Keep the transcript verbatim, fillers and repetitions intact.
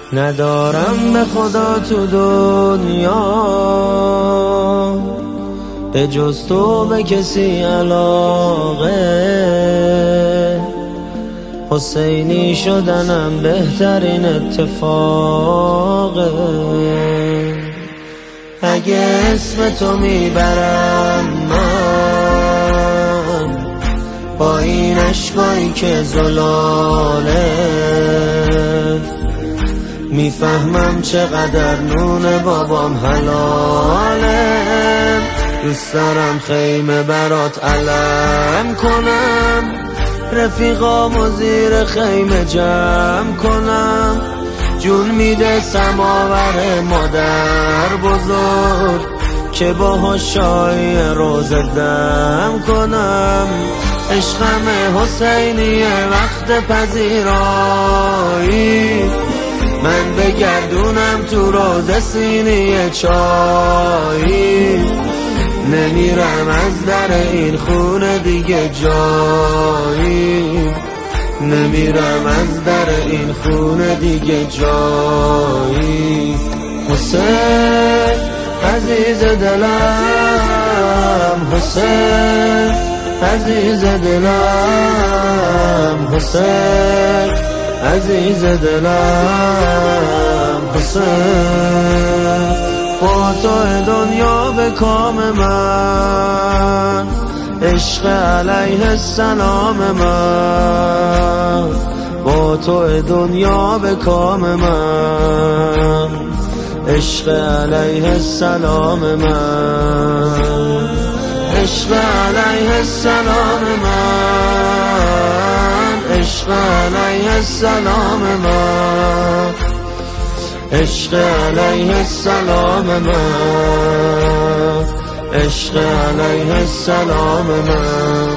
ندارم به خدا تو دنیا به جز تو به کسی علاقه، حسینی شدنم بهترین اتفاقه. اگه اسم تو میبرم من با این عشقایی که زلاله، میفهمم چقدر نون بابام حلاله. دوست دارم خیمه برات علم کنم، رفیقامو زیر خیمه جمع کنم. جون میده سماور مادر بزرگ که با شای روزه دم کنم. عشقم حسینی وقت پذیرایی، من بگردونم تو روزه سینی چایی. نمیرم از در این خونه دیگه جایی، نمیرم از در این خونه دیگه جایی. حسین عزیز دلم، حسین عزیز دلم، حسین عزیز دلم، حسین. با تو دنیا به کام من، عشق علیه السلام من. با تو دنیا به کام من، عشق علیه السلام من. عشق علیه السلام من، عشق علیه السلام من، عشق علیه السلام من، عشق علیه السلام من.